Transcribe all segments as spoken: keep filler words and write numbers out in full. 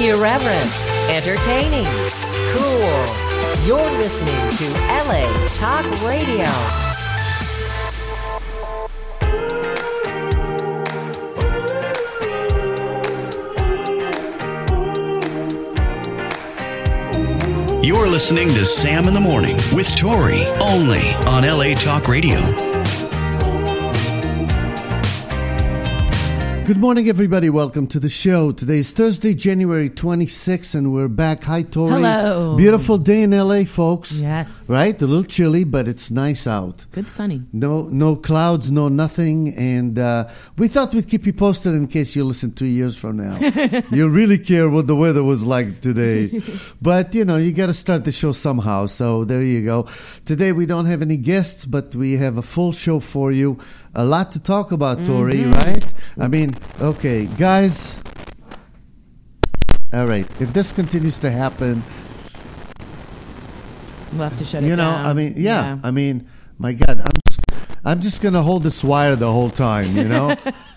Irreverent, entertaining, cool. You're listening to L A Talk Radio. You're listening to Sam in the Morning with Tori, only on L A Talk Radio. Good morning, everybody. Welcome to the show. Today is Thursday, January twenty-sixth, and we're back. Hi, Tori. Hello. Beautiful day in L A, folks. Yes. Right? A little chilly, but it's nice out. Good sunny. No no clouds, no nothing. And uh, we thought we'd keep you posted in case you listen two years from now. You really care what the weather was like today. But, you know, you got to start the show somehow. So there you go. Today we don't have any guests, but we have a full show for you. A lot to talk about, Tori, mm-hmm. right? I mean, okay, guys. All right. If this continues to happen, we'll have to shut you it know, down. I mean, yeah, yeah. I mean, my God, I'm just, I'm just going to hold this wire the whole time, you know?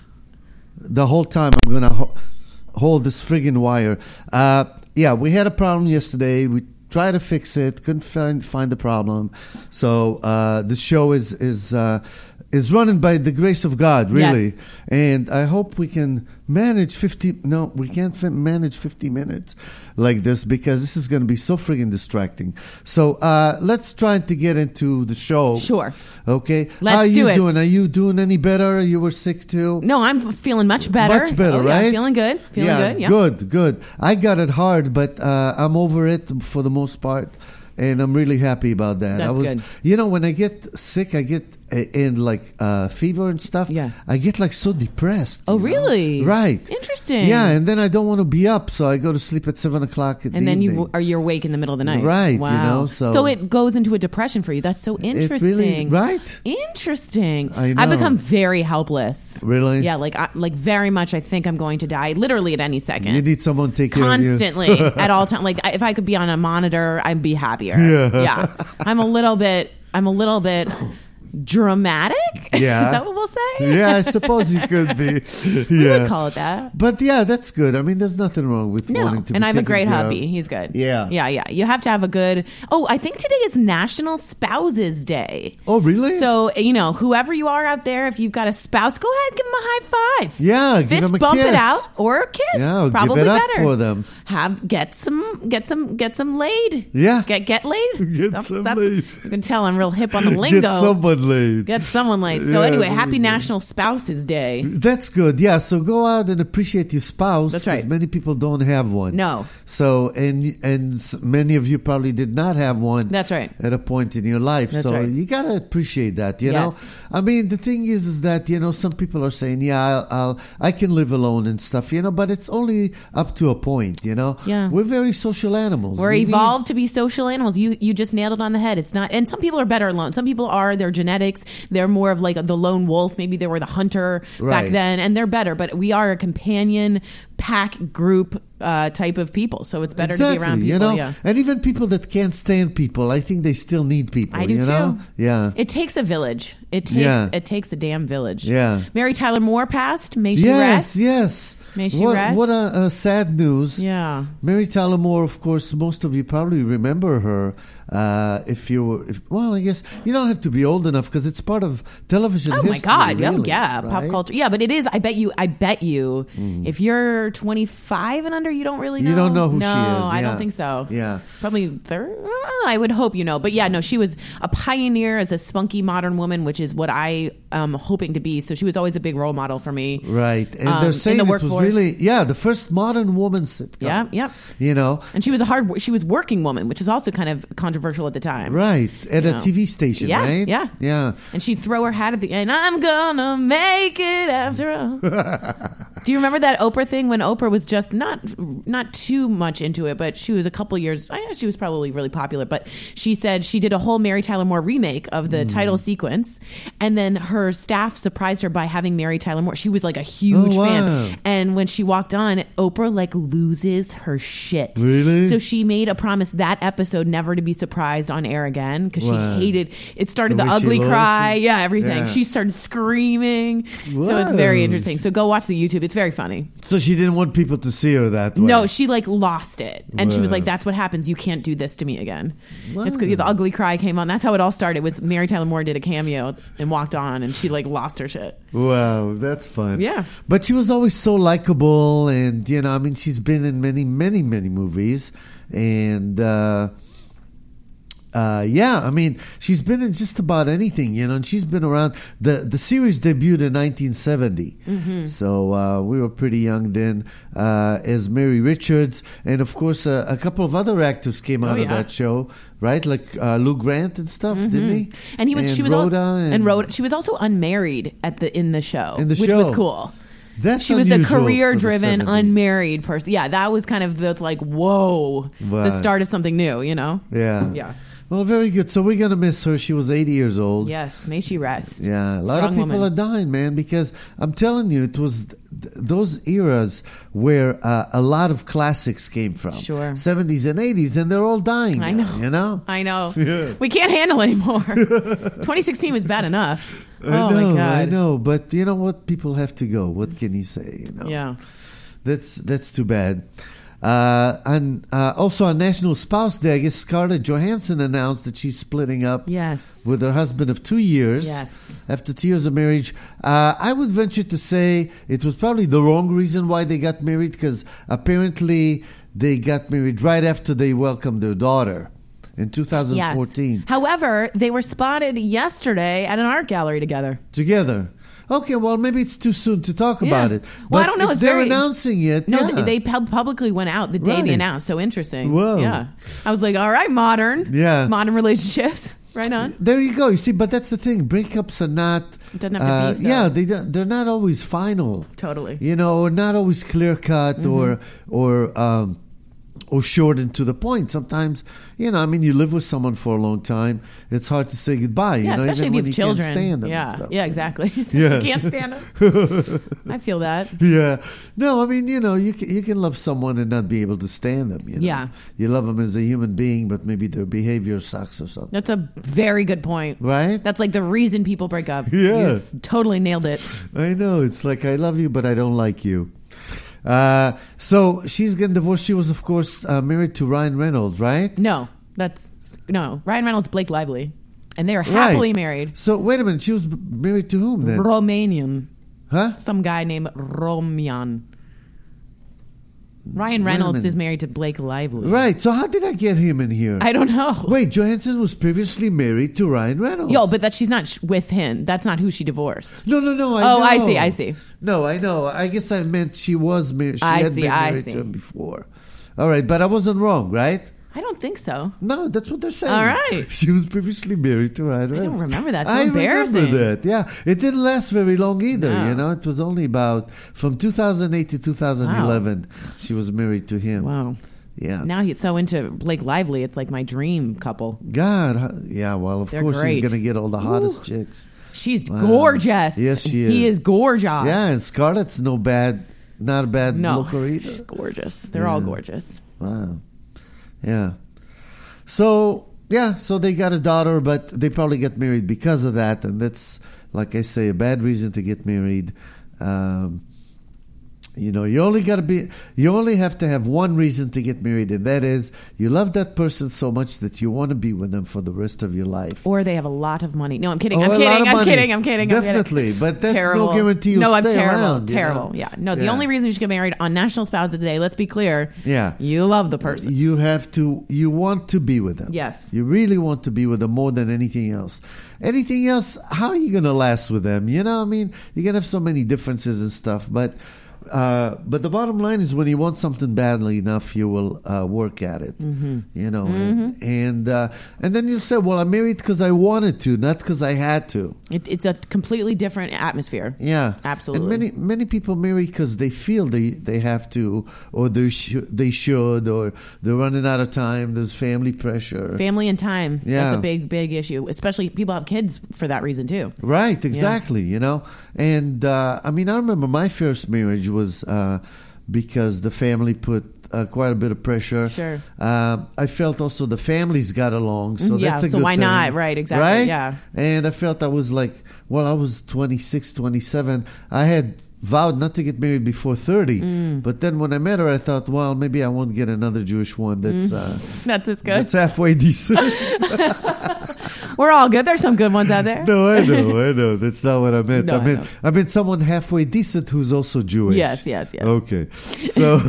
The whole time I'm going to ho- hold this friggin' wire. Uh, yeah, we had a problem yesterday. We tried to fix it, couldn't find find the problem. So uh, the show is is uh, is running by the grace of God, really. Yes. And I hope we can manage fifty. No, we can't f- manage fifty minutes like this because this is going to be so friggin' distracting. So uh, let's try to get into the show. Sure. Okay. Let's How are do you it. doing? Are you doing any better? You were sick too? No, I'm feeling much better. Much better, oh, yeah, right? Feeling good. Feeling yeah, good. Yeah. Good, good. I got it hard, but uh, I'm over it for the most part. And I'm really happy about that. That's I was, good. You know, when I get sick, I get uh, in like uh, fever and stuff. Yeah. I get like so depressed. Oh, you know? really? Right. Interesting. Yeah, and then I don't want to be up, so I go to sleep at seven o'clock. At And the then evening. you are you're awake in the middle of the night. Right, you Wow. know, so- it goes into a depression for you. That's so interesting. It really, right? Interesting. I know. I've become very helpless. Really? Yeah, like I, like very much. I think I'm going to die literally at any second. You need someone to take care of you. Constantly at all times. Like I- if I could be on a monitor, I'd be happier. Yeah. Yeah. I'm a little bit. I'm a little bit dramatic. Yeah. Is that what we'll say? Yeah, I suppose you could be. We Yeah. would call it that. But yeah, that's good. I mean, there's nothing wrong with No, wanting to be and I have a taken great care of. hubby. He's good. Yeah. yeah, yeah. You have to have a good. Oh, I think today is National Spouses Day. Oh, really? So you know, whoever you are out there, if you've got a spouse, go ahead, give them a high five. Yeah, give fist them a bump kiss. it out or a kiss. Yeah, give probably it up better for them. Have get some, get some, get some laid. Yeah. get get laid. Get that's, some that's, laid. You can tell I'm real hip on the lingo. Get someone laid. Get someone laid. So Yeah, anyway, very happy good. National Spouses Day. That's good. Yeah, so go out and appreciate your spouse. That's right. 'cause many people don't have one. No. So, and and s- many of you probably did not have one. That's right. At a point in your life. That's so right. you got to appreciate that, you Yes. know? I mean, the thing is, is that, you know, some people are saying, yeah, I'll, I'll, I can live alone and stuff, you know, but it's only up to a point, you know? Yeah. We're very social animals. We're We need- evolved to be social animals. You you just nailed it on the head. It's not, and some people are better alone. Some people are their genetics. They're more of like the lone wolf. Maybe they were the hunter Right. back then, and they're better. But we are a companion pack group uh, type of people, so it's better exactly, to be around people. you know? Yeah. And even people that can't stand people, I think they still need people, I do you know? too. Yeah. It takes a village. It takes Yeah. it takes a damn village. Yeah. Mary Tyler Moore passed. May she Yes, rest. yes. May she what, rest. What a, a sad news. Yeah. Mary Tyler Moore, of course, most of you probably remember her. Uh, if you were, if, well, I guess you don't have to be old enough because it's part of television Oh history. my God! Oh really, yeah, pop right? culture. Yeah, but it is. I bet you. I bet you. If you're twenty-five and under, you don't really know. You don't know who no, she is. I yeah. don't think so. Yeah. Probably third. I would hope you know, but yeah, no. She was a pioneer as a spunky modern woman, which is what I am hoping to be. So she was always a big role model for me. Right. And Um, they're in saying the it was workforce. really, yeah, the first modern woman sitcom. Yeah, yeah. You know, And she was a hard. She was working woman, which is also kind of controversial at the time. right. At You a know. T V station, Yeah, right? yeah. Yeah. And she'd throw her hat at the end. I'm gonna make it after all. Do you remember that Oprah thing when Oprah was just not not too much into it, but she was a couple years. I guess she was probably really popular, but she said she did a whole Mary Tyler Moore remake of the Mm. title sequence, and then her staff surprised her by having Mary Tyler Moore. She was like a huge Oh, wow. fan, and when she walked on, Oprah like loses her shit. Really? So she made a promise that episode never to be surprised on air again because Wow. she hated. It started The the, way she ugly looked cry, and- yeah, everything. Yeah. She started screaming. So it's Whoa. very interesting. So go watch the YouTube. It's very funny. So she didn't didn't want people to see her that way. No, she like lost it, and she was Wow. like, "That's what happens. You can't do this to me again." Wow. It's 'cause the ugly cry came on. That's how it all started. Was Mary Tyler Moore did a cameo and walked on, and she like lost her shit. Wow, that's fun. Yeah. But she was always so likable, and, you know, I mean, she's been in many, many, many movies. And, uh, uh, yeah, I mean, she's been in just about anything, you know, and she's been around. The, the series debuted in nineteen seventy. Mm-hmm. So uh, we were pretty young then, uh, as Mary Richards. And, of course, uh, a couple of other actors came out Oh, of yeah. that show, right? Like uh, Lou Grant and stuff, didn't he? And he was. And she was Rhoda. al- and, and Rhoda. She was also unmarried at the in the show, In the which show. was cool. That's She was a unusual for the career-driven, seventies. unmarried person. Yeah, that was kind of the like, whoa, Wow. the start of something new. You know? Yeah. Yeah. Well, very good. So we're going to miss her. She was eighty years old. Yes. May she rest. Yeah. A lot of Strong people woman. are dying, man, because I'm telling you, it was th- those eras where uh, a lot of classics came from. Sure. seventies and eighties, and they're all dying I now, know. you know? I know. Yeah. We can't handle anymore. twenty sixteen was bad enough. I oh know, my god. I know. But you know what? People have to go. What can you say, you know? Yeah. That's that's too bad. Uh, and uh, also on National Spouse Day, I guess Scarlett Johansson announced that she's splitting up Yes. with her husband of two years. Yes. After two years of marriage. Uh, I would venture to say it was probably the wrong reason why they got married, because apparently they got married right after they welcomed their daughter in two thousand fourteen. Yes. However, they were spotted yesterday at an art gallery together. Together. Okay, well, maybe it's too soon to talk Yeah. about it. Well, I But don't know, if it's they're very- announcing it, No, yeah. they, they pub- publicly went out the day Right. they announced. So interesting. Whoa. Yeah. I was like, all right, modern. Yeah. Modern relationships. Right on. There you go. You see, but that's the thing. Breakups are not. It doesn't have to uh, be so. Yeah, they don't- they're not always final. Totally. You know, or not always clear cut Mm-hmm. or or um, or short and to the point. Sometimes, you know, I mean, you live with someone for a long time. It's hard to say goodbye. Yeah, you know, especially even if when you have you children. can't stand them. and yeah, stuff. yeah, exactly. Yeah. You can't stand them. I feel that. Yeah. No, I mean, you know, you can, you can love someone and not be able to stand them. You know? Yeah. You love them as a human being, but maybe their behavior sucks or something. That's a very good point. Right? That's like the reason people break up. Yeah. You just totally nailed it. I know. It's like, I love you, but I don't like you. Uh, so she's getting divorced. She was, of course, uh, married to Ryan Reynolds, right? No, that's no. Ryan Reynolds, Blake Lively, and they are happily Right. married. So wait a minute. She was b- married to whom then? Romanian, Huh? some guy named Romian. Ryan Wait a Reynolds minute. is married to Blake Lively. Right. So how did I get him in here? I don't know. Wait, Johansson was previously married to Ryan Reynolds. Yo, but that she's not sh- with him. That's not who she divorced. no, no, no. I Oh, know. I see, I see. No, I know. I guess I meant she was married. She I had see, been I married see. to him before. All right, but I wasn't wrong, right? I don't think so. No, that's what they're saying. All right. She was previously married to Ryan Reynolds. don't remember that. It's I embarrassing. remember that. Yeah, it didn't last very long either. No. You know, it was only about from two thousand eight to two thousand eleven. She was married to him. Wow. Yeah. Now he's so into Blake Lively. It's like my dream couple. God. huh? Yeah. Well, of They're course great. she's gonna get all the hottest Ooh. chicks. She's Wow. gorgeous. Yes, she He is. is gorgeous. Yeah, and Scarlett's no bad, not a bad No, looker either. she's gorgeous. They're all Yeah. gorgeous. Wow. Yeah. So, yeah, so they got a daughter, but they probably get married because of that. And that's, like I say, a bad reason to get married. Um, you know, you only got to be, you only have to have one reason to get married, and that is you love that person so much that you want to be with them for the rest of your life. Or they have a lot of money. No, I'm kidding. Oh, I'm a kidding. lot of I'm money. kidding. I'm kidding. I'm kidding. Definitely, but that's no terrible. guarantee you'll No, I'm stay terrible. around, you terrible. know? Yeah. No, the Yeah. only reason you should get married on National Spouse Day, let's be clear. Yeah. You love the person. You have to, you want to be with them. Yes. You really want to be with them more than anything else. Anything else, how are you going to last with them? You know, I mean, you're going to have so many differences and stuff, but uh, but the bottom line is when you want something badly enough, you will uh, work at it. Mm-hmm. You know, and and, uh, and then you'll say, well, I married because I wanted to, not because I had to. It, it's a completely different atmosphere. Yeah, Absolutely. And many many people marry because they feel they, they have to, or they sh- they should, or they're running out of time. There's family pressure. Family and time. Yeah. That's a big, big issue. Especially people have kids for that reason too. Right, exactly. You know, and uh, I mean, I remember my first marriage was uh, because the family put uh, quite a bit of pressure. Sure. Uh, I felt also the families got along, so Yeah, that's a so good why thing. not? Right, exactly, Right? yeah. And I felt I was like, well, I was twenty-six, twenty-seven. I had vowed not to get married before thirty. Mm. But then when I met her, I thought, well, maybe I won't get another Jewish one that's uh, That's as good. that's halfway decent. We're all good. There's some good ones out there. No, I know, I know. That's not what I meant. No, I I meant know. I meant someone halfway decent who's also Jewish. Yes, yes, yes. Okay. So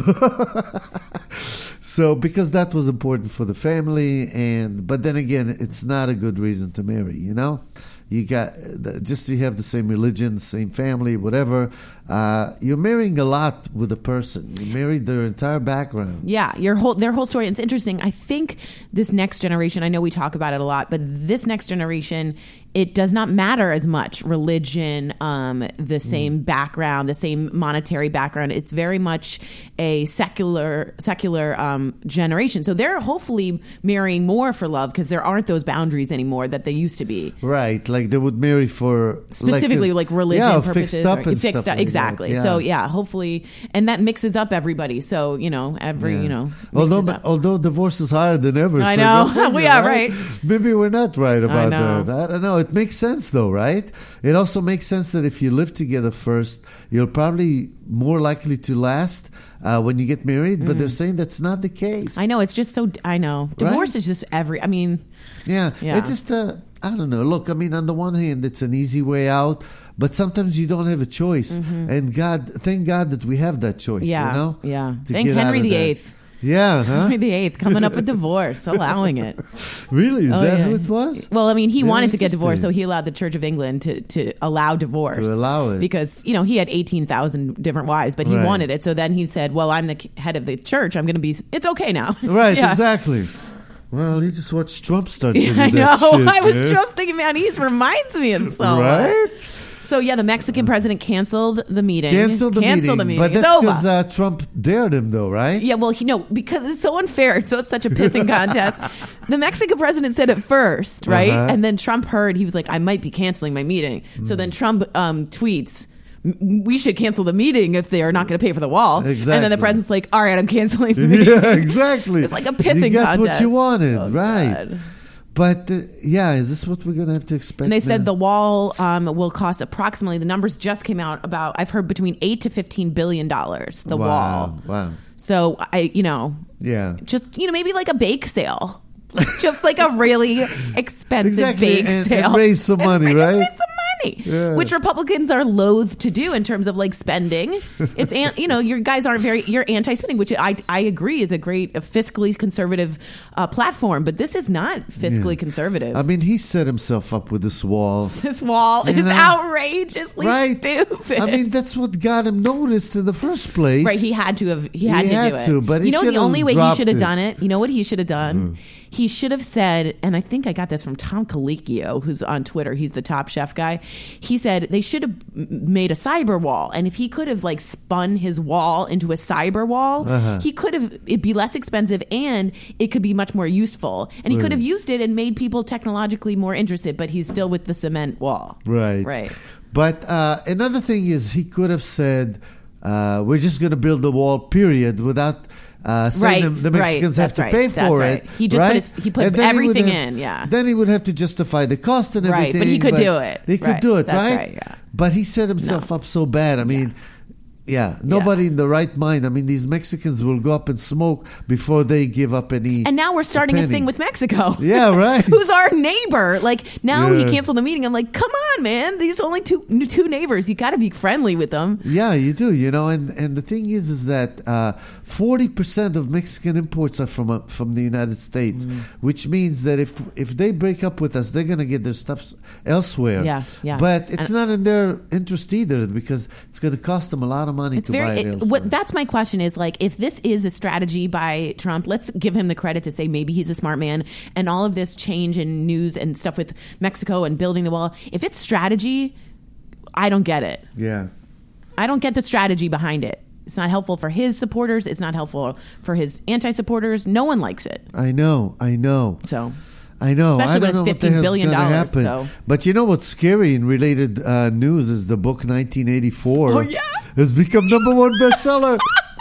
so because that was important for the family, and but then again, it's not a good reason to marry, you know? You got just you have the same religion, same family, whatever. Uh, you're marrying a lot with a person. You married their entire background. Yeah, your whole their whole story. It's interesting. I think this next generation, I know we talk about it a lot, but this next generation, it does not matter as much religion, um, the same mm. background, the same monetary background. It's very much a secular secular um, generation. So they're hopefully marrying more for love because there aren't those boundaries anymore that they used to be. Right, like they would marry for specifically like, like, religion yeah, purposes. fixed up or, and fixed stuff up, like that. exactly. Yeah. So yeah, hopefully, and that mixes up everybody. So you know, every Yeah. you know, although mixes up. although divorce is higher than ever. I so know. go figure, We are, right? Maybe we're not right about know. that. I don't know. It makes sense though, right? It also makes sense that if you live together first, you're probably more likely to last uh, when you get married. But they're saying that's not the case. I know. It's just so. I know. Divorce Right? is just every. I mean, Yeah, Yeah. it's just uh, I don't know. Look, I mean, on the one hand, it's an easy way out, but sometimes you don't have a choice. And God, thank God that we have that choice. yeah, you know, yeah. to Thank get out Henry of the that. Eighth. Yeah, huh? Henry the Eighth coming up with divorce, allowing it. Really? Is Oh, that yeah. who it was? Well, I mean, he Very wanted to get divorced, so interesting. he allowed the Church of England to, to allow divorce. To allow it. Because, you know, he had eighteen thousand different wives, but he Right. wanted it. So then he said, well, I'm the head of the church. I'm going to be, it's okay now. Right, Yeah. exactly. Well, you just watched Trump start doing I know. that shit, I was man. just thinking, man, he reminds me of so much. right. So, yeah, the Mexican president canceled the meeting. Cancel the Canceled meeting, the meeting. but It's that's over. because uh, Trump dared him, though, right? Yeah, well, he no, because it's so unfair. It's so it's such a pissing contest. The Mexican president said it first, right? Uh-huh. And then Trump heard. He was like, "I might be canceling my meeting." So then Trump um, tweets, "M- "We should cancel the meeting if they are not going to pay for the wall." And then Exactly. the president's like, "All right, I'm canceling the meeting." Yeah, exactly. It's like a pissing You got contest. what you wanted, Oh, right? God. But uh, yeah, is this what we're gonna have to expect? And they said now? the wall um, will cost approximately. The numbers just came out about. I've heard between eight to fifteen billion dollars. The wow, wall. Wow. So I, you know, Yeah. just you know maybe like a bake sale, just like a really expensive Exactly, bake and- sale, and raise some money, just right? raise some money, Yeah. which Republicans are loath to do in terms of like spending. It's an, you know your guys aren't very you're anti-spending, which I I agree is a great a fiscally conservative uh, platform, but this is not fiscally Yeah. conservative. I mean, he set himself up with this wall. this wall You is know, outrageously right? stupid. I mean, that's what got him noticed in the first place. Right, he had to have. He had He to had do it. to, but he you know the should've only way he dropped should have it. done it. You know what he should have done? He should have said, and I think I got this from Tom Colicchio, who's on Twitter. He's the Top Chef guy. He said they should have m- made a cyber wall, and if he could have like spun his wall into a cyber wall, Uh-huh. he could have. It'd be less expensive, and it could be much more useful. And he could Right. have used it and made people technologically more interested. But he's still with the cement wall. Right. Right. But uh, another thing is, he could have said, uh, "We're just going to build the wall, period," without. Uh, saying Right, the, the Mexicans right, have that's to right, pay that's for right. it. He just put right? his- he put And then would everything have- in, yeah. Then he would have to justify the cost and Right, everything. but he could do it. He could Right, do it, that's right? right, yeah. But he set himself No. up so bad. I mean, yeah, nobody in the right mind. I mean, these Mexicans will go up and smoke before they give up any. And now we're starting a penny. thing with Mexico. Yeah, right. Who's our neighbor? Like now Yeah. he canceled the meeting. I'm like, come on, man. These are only two two neighbors. You got to be friendly with them. Yeah, you do. You know, and, and the thing is, is that uh, forty percent of Mexican imports are from uh, from the United States, Mm. which means that if if they break up with us, they're going to get their stuff s- elsewhere. Yeah, yeah. But it's And- not in their interest either, because it's going to cost them a lot of money It's to very. buy it It, elsewhere. what that's my question is like, if this is a strategy by Trump, let's give him the credit to say maybe he's a smart man, and all of this change in news and stuff with Mexico and building the wall. If it's strategy, I don't get it. yeah. I don't get the strategy behind it. It's not helpful for his supporters. It's not helpful for his anti-supporters. No one likes it. I know. I know. So I know. Especially I when don't it's know what the fifteen hell's billion gonna dollars, happen. so. But you know what's scary in related uh, news is the book nineteen eighty-four. Oh, yeah? Has become number one bestseller.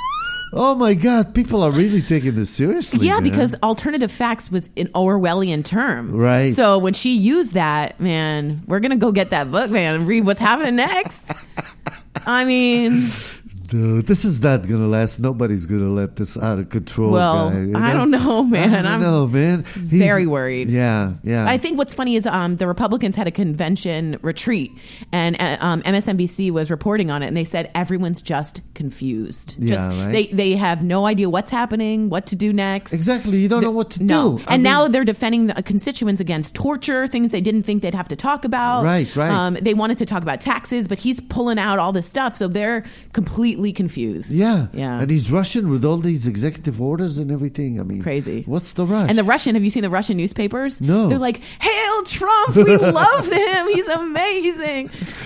Oh my God! People are really taking this seriously. yeah, man. because alternative facts was an Orwellian term. Right. So when she used that, man, we're going to go get that book, man, and read what's happening next. I mean, Dude, this is not going to last. Nobody's going to let this out of control well, guy. You I know? don't know, man. I don't I'm know, man. He's very worried. Yeah, yeah. I think what's funny is um, the Republicans had a convention retreat, and uh, um, M S N B C was reporting on it, and they said everyone's just confused. Yeah, just, right. They they have no idea what's happening, what to do next. Exactly. You don't know what to No, do. and I mean- now they're defending the constituents against torture, things they didn't think they'd have to talk about. Right, right. Um, they wanted to talk about taxes, but he's pulling out all this stuff, so they're completely confused. Yeah. Yeah. And he's Russian with all these executive orders and everything. I mean, Crazy. What's the rush? And the Russian, have you seen the Russian newspapers? No. They're like, hail Trump, we love him, he's amazing.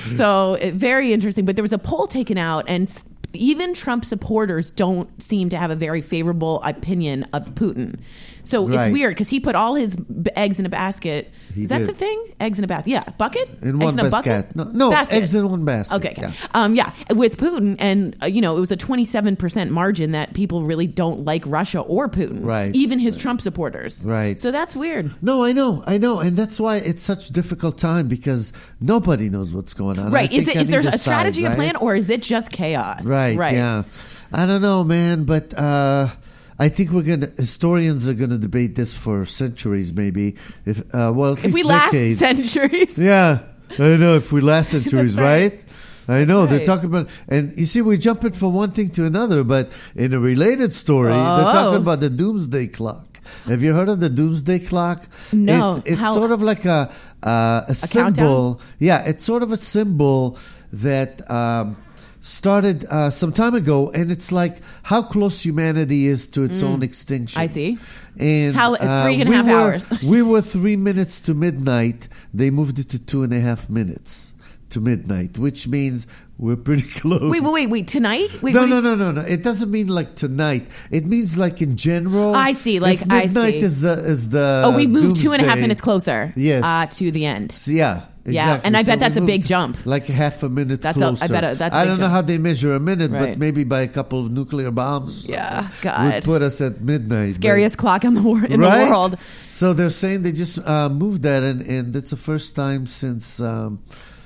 So it, very interesting. But there was a poll taken out, and s- even Trump supporters don't seem to have a very favorable opinion of Putin. So Right. it's weird because he put all his b- eggs in a basket. He Is that did. the thing? Eggs in a basket. Yeah. Bucket? in eggs one in a basket. bucket? No, no Basket. eggs in one basket. Okay. okay. Yeah. Um, yeah, with Putin, and uh, you know, it was a twenty-seven percent margin that people really don't like Russia or Putin, Right. Even his Trump supporters, Right. So that's weird. No, I know, I know, and that's why it's such a difficult time because nobody knows what's going on. Right? I Is think it on is there either a strategy side, or plan, right? or is it just chaos? Right. Right. Yeah. I don't know, man, but uh, I think we're gonna historians are gonna debate this for centuries, maybe. If uh, well, at If least we last decades. centuries, Yeah, I know. If we last centuries, That's right. right? I know they're Right. talking about, and you see, we jumping from one thing to another. But in a related story, they're Oh. talking about the doomsday clock. Have you heard of the doomsday clock? No. It's, it's How- sort of like a uh, a, symbol. Yeah, it's sort of a symbol that. Um, started uh, some time ago, and it's like how close humanity is to its own extinction. Mm. I see. And How- uh, three and a we half were, hours. we were three minutes to midnight. They moved it to two and a half minutes to midnight, which means we're pretty close. wait, wait, wait, wait. Tonight? Wait, No, what do no, you- no, no, no. It doesn't mean like tonight. It means like in general. I see, like, if I midnight see. is the is the. Oh, we moved two and a half doomsday. minutes closer. Yes. Uh, to the end. So, yeah. Yeah, Exactly. and I bet we that's a big moved jump. Like half a minute That's a- I closer. bet a- that's a I big don't know jump. how they measure a minute, Right. but maybe by a couple of nuclear bombs. Yeah, Would God. put us at midnight. Scariest clock in the wor- in Right? the world. So they're saying they just uh, moved that, and, and that's the first time since. Um,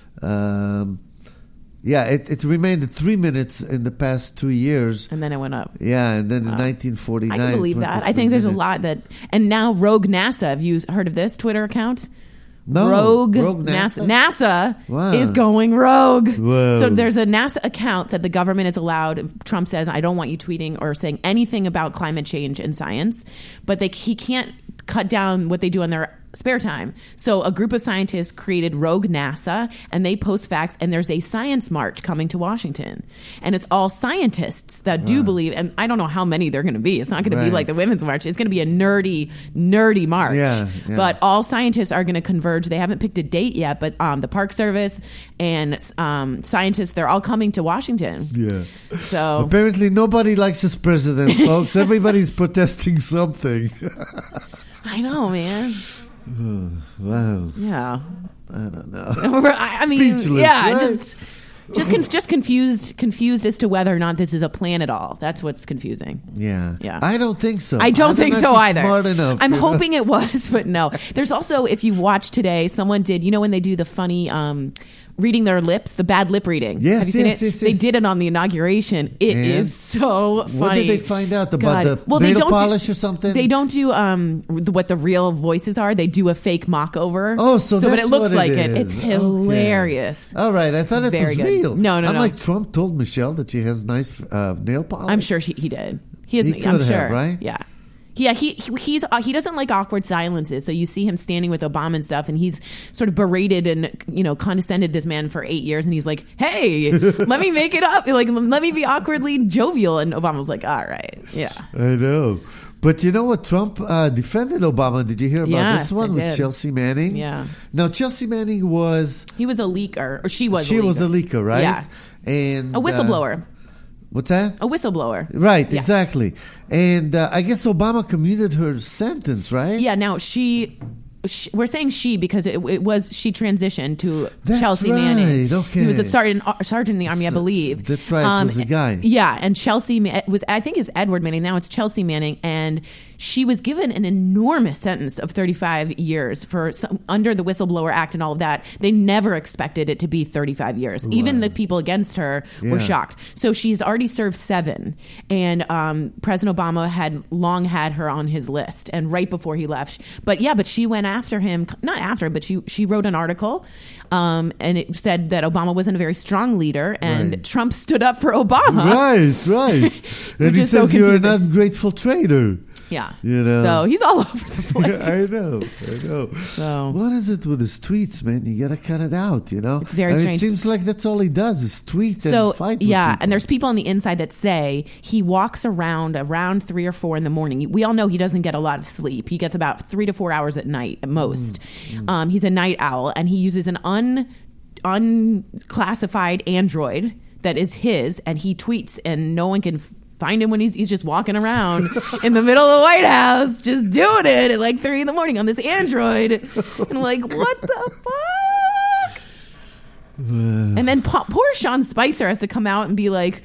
um, yeah, it, it remained at three minutes in the past two years. And then it went up. Yeah, and then in Wow. nineteen forty-nine. I can believe that. I think there's a lot that, and now Rogue NASA. Have you heard of this Twitter account? No, Rogue, Rogue NASA. NASA? NASA Wow. is going rogue. Whoa. So there's a NASA account that the government is allowed. Trump says, I don't want you tweeting or saying anything about climate change and science, but they, he can't cut down what they do in their spare time. So a group of scientists created Rogue NASA, and they post facts, and there's a science march coming to Washington. And it's all scientists that do Wow. believe, and I don't know how many they're going to be. It's not going to be Right. like the Women's March. It's going to be a nerdy, nerdy march. Yeah, yeah. But all scientists are going to converge. They haven't picked a date yet, but um, the Park Service and um, scientists, they're all coming to Washington. Yeah. So Apparently, nobody likes this president, folks. Everybody's protesting something. I know, man. Wow. Yeah. I don't know. I I mean, Speechless, yeah, right? just just conf- just confused confused as to whether or not this is a plan at all. That's what's confusing. Yeah. Yeah. I don't think so. I don't think know so if he's either. Smart enough. I'm you know? hoping it was, but no. There's also, if you watch today, someone did, you know, when they do the funny um, reading their lips, the bad lip reading. Yes, Have you seen yes, it? yes, They yes. did it on the inauguration. It And? is so funny. What did they find out about God. the well, they nail don't do- polish or something? They don't do um, the, what the real voices are. They do a fake mock over. Oh, so but that's it looks what like it it. is. It's Okay. hilarious. All right, I thought it Very was good. real. No, no, I'm no. like Trump told Michelle that she has nice uh, nail polish. I'm sure she, he did. He, is, He I'm could sure. have, right? Yeah. Yeah, he he- he's uh, he doesn't like awkward silences. So you see him standing with Obama and stuff, and he's sort of berated and, you know, condescended this man for eight years, and he's like, "Hey, let me make it up. Like, let me be awkwardly jovial." And Obama was like, "All right, yeah." I know. But you know what? Trump uh, defended Obama. Did you hear about Yes, this one I with did. Chelsea Manning? Yeah. Now, Chelsea Manning was... He was a leaker, or she was. she a leaker. was a leaker, right? Yeah, And a whistleblower. Uh, what's that? a whistleblower. Right, Yeah. exactly. And uh, I guess Obama commuted her sentence, right? Yeah. Now she. She, we're saying she because it, it was she transitioned to That's Chelsea right, Manning. okay. He was a sergeant, uh, sergeant in the army, I So- believe. that's right, it was a guy. Yeah, and Chelsea Ma- it was I think it's Edward Manning. Now it's Chelsea Manning, and she was given an enormous sentence of thirty-five years for some, under the Whistleblower Act and all of that. They never expected it to be thirty-five years. Right. Even the people against her yeah. were shocked. So she's already served seven. And um, President Obama had long had her on his list. And right before he left. But yeah, but she went after him. Not after, but she, she wrote an article. Um, and it said that Obama wasn't a very strong leader. And right. Trump stood up for Obama. Right, right. And he says so you're an ungrateful traitor. Yeah. You know. So he's all over the place. I know. I know. So what is it with his tweets, man? You got to cut it out, you know? It's very I mean, strange. It seems like that's all he does is tweet so, and fight yeah, with people. And there's people on the inside that say he walks around around three or four in the morning. We all know he doesn't get a lot of sleep. He gets about three to four hours at night at most. Mm, mm. Um, he's a night owl, and he uses an un unclassified Android that is his, and he tweets, and no one can find him when he's he's just walking around in the middle of the White House, just doing it at like three in the morning on this Android. And I'm like, what the fuck? And then po- poor Sean Spicer has to come out and be like,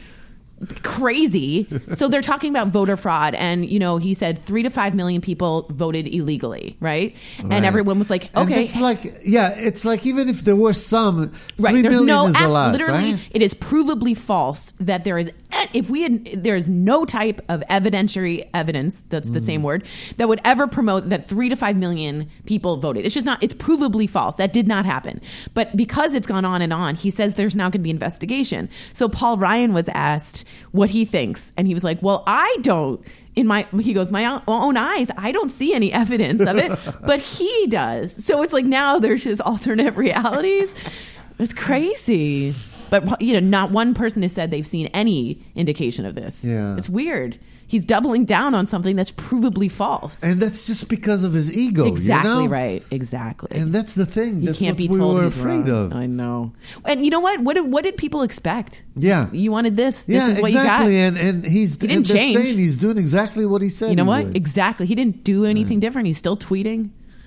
crazy. So they're talking about voter fraud, and you know, he said three to five million people voted illegally, right? right. And everyone was like, okay, it's like, yeah, it's like even if there were some, right? three There's million no is a lot, literally, right? it is provably false that there is. If we had, there is no type of evidentiary evidence, that's the mm. same word, that would ever promote that three to five million people voted. It's just not. It's provably false. That did not happen. But because it's gone on and on, he says there's now going to be investigation. So Paul Ryan was asked what he thinks, and he was like, well, I don't in my he goes my own eyes I don't see any evidence of it, but he does. So it's like now there's just alternate realities. It's crazy. But you know, not one person has said they've seen any indication of this. Yeah, it's weird. He's doubling down on something that's provably false, and that's just because of his ego. Exactly you know? right. Exactly. And that's the thing. He that's can't what be we told were he's afraid wrong. of. I know. And you know what? What did, what did people expect? Yeah, you wanted this. This yeah, is what exactly. you got. And and he's he didn't and they're change. saying he's doing exactly what he said. You know he what? would. Exactly. He didn't do anything yeah. different. He's still tweeting.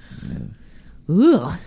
Yeah. Ugh.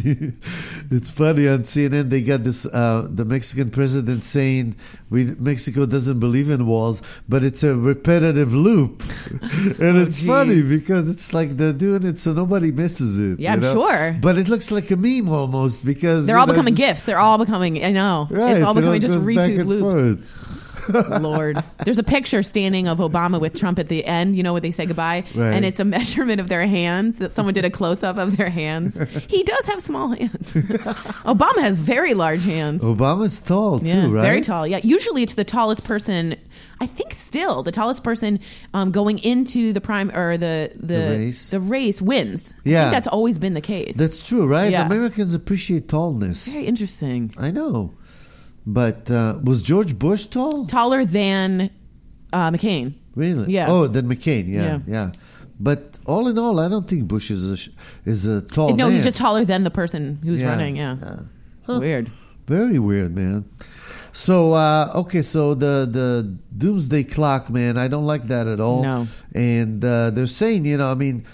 It's funny on C N N they got this uh, the Mexican president saying we Mexico doesn't believe in walls, but it's a repetitive loop. And oh, it's geez. funny because it's like they're doing it so nobody misses it. Yeah, you I'm know? sure. But it looks like a meme almost because they're all know, becoming just, gifts. They're all becoming. I know. Right, it's all becoming it all just repeat loops. Forth. Lord, there's a picture standing of Obama with Trump at the end, you know, when they say goodbye, right. and it's a measurement of their hands, that someone did a close-up of their hands. He does have small hands. Obama has very large hands. Obama's tall too, yeah, right? Very tall. Yeah, usually it's the tallest person. I think still the tallest person um, going into the prime or the the, the race the race wins. Yeah, I think that's always been the case. That's true, right? Yeah. Americans appreciate tallness. Very interesting. I know. But uh, was George Bush tall? Taller than uh, McCain. Really? Yeah. Oh, then McCain. Yeah, yeah, yeah. But all in all, I don't think Bush is a is a tall. No, man. he's just taller than the person who's yeah. running. Yeah. yeah. Huh. Weird. Very weird, man. So uh, okay, so the the doomsday clock, man. I don't like that at all. No. And uh, they're saying, you know, I mean,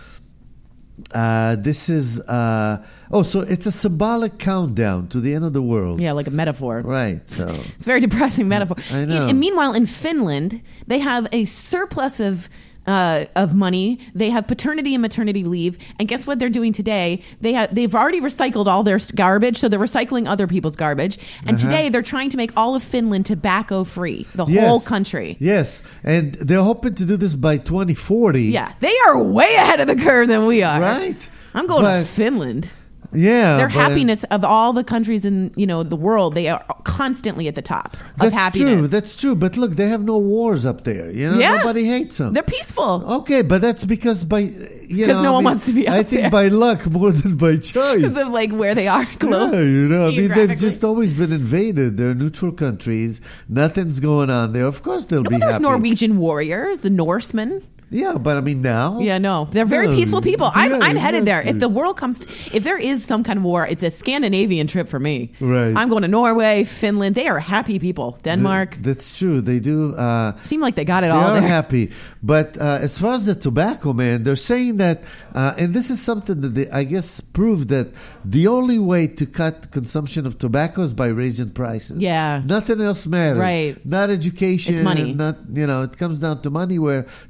uh, this is. Uh, Oh, so it's a symbolic countdown to the end of the world. Yeah, like a metaphor. Right, so... It's a very depressing metaphor. I know. And meanwhile, in Finland, they have a surplus of uh, of money. They have paternity and maternity leave. And guess what they're doing today? They have, they've already recycled all their garbage, so they're recycling other people's garbage. And uh-huh. today, they're trying to make all of Finland tobacco-free, the yes. whole country. Yes, and they're hoping to do this by twenty forty. Yeah, they are way ahead of the curve than we are. Right? I'm going but, to Finland. Yeah, their but happiness of all the countries in you know the world, they are constantly at the top of that's happiness. True, that's true. But look, they have no wars up there. You know, yeah. nobody hates them. They're peaceful. Okay, but that's because by you because no I one mean, wants to be up I think there. by luck more than by choice. Because of like where they are. Close, yeah, you know, I mean, they've just always been invaded. They're neutral countries. Nothing's going on there. Of course, they'll no, be there's happy. Norwegian warriors, the Norsemen. Yeah, but I mean now. Yeah, no, they're very no, peaceful people. I'm, yeah, I'm headed there. exactly. If the world comes, to, if there is some kind of war, it's a Scandinavian trip for me. Right. I'm going to Norway, Finland. They are happy people. Denmark. Th- that's true. They do. Uh, Seem like they got it they all are there. happy. But uh, as far as the tobacco, man, they're saying that, uh, and this is something that they, I guess, proved that the only way to cut consumption of tobacco is by raising prices. Yeah. Nothing else matters. Right. Not education. It's money. Not, you know, it comes down to money where some people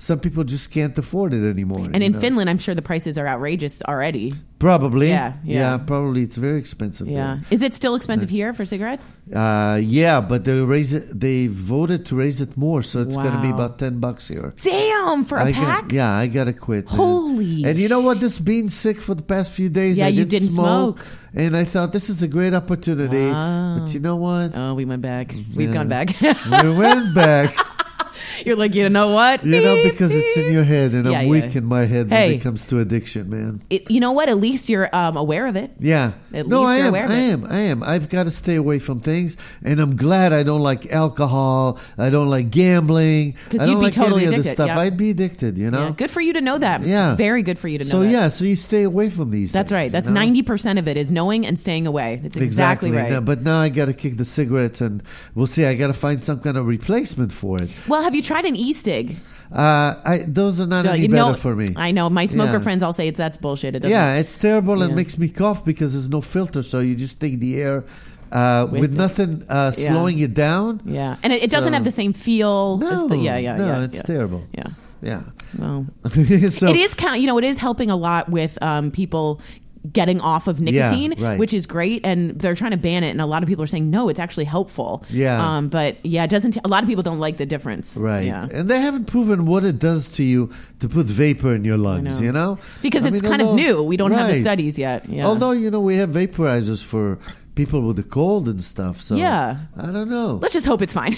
just can't afford it anymore. And in know? Finland, I'm sure the prices are outrageous already. Probably. Yeah, yeah. probably. It's very expensive. Yeah. there. Is it still expensive here for cigarettes? Uh, yeah, but they raise it. They voted to raise it more, so it's going to be Wow. about ten bucks here. Damn, for a I pack? Got, yeah, I gotta quit. man. Holy And you know what? This being sick for the past few days, Yeah, I you didn't didn't smoke. and I thought this is a great opportunity. Wow. But you know what? Oh, we went back. We've Yeah. gone back. We went back. You're like, you know what? You know, Beep, because it's in beep. your head, and Yeah, I'm yeah. weak in my head when Hey. it comes to addiction, man. It, you know what? At least you're um, aware of it. Yeah. At no, least I you're am. aware of I it. am. I am. I've got to stay away from things, and I'm glad I don't like alcohol. I don't like gambling. 'Cause I you'd don't be like totally any of addicted, this stuff. yeah. I'd be addicted. You know. Yeah, good for you to know that. Yeah. Very good for you to know So that. yeah, so you stay away from these. That's things, right. you That's know? ninety percent of it is knowing and staying away. That's exactly, right. Now, but now I got to kick the cigarettes, and we'll see. I got to find some kind of replacement for it. Well, have you tried an e-cig? Uh, I those are not So, any you better know- for me. I know. My smoker Yeah. friends all say it's that's bullshit. It doesn't. Yeah, it's terrible and Yeah. makes me cough because there's no filter, so you just take the air uh, with, With it. nothing uh, Yeah. slowing it down. Yeah. And it, it doesn't So- have the same feel. as No, the, yeah, yeah, no, yeah. it's yeah. terrible. Yeah. Yeah. Well, so, it is count. You know, it is helping a lot with um, people getting off of nicotine, right. which is great. And they're trying to ban it, and a lot of people are saying no, it's actually helpful. Yeah. Um, but yeah, it doesn't. a lot of people don't like the difference. Right. Yeah. And they haven't proven what it does to you to put vapor in your lungs, know. you know? Because I it's mean, kind of although- new. We don't have the right. studies yet. Yeah. Although, you know, we have vaporizers for people with the cold and stuff. So Yeah. I don't know. Let's just hope it's fine.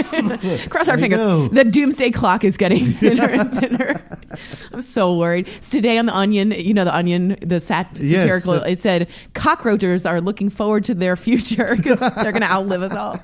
Cross our I fingers. know. The doomsday clock is getting thinner and thinner. I'm so worried. Today on The Onion, you know, The Onion, the sat- Yes. satirical, it said, cockroaches are looking forward to their future because they're going to outlive us all.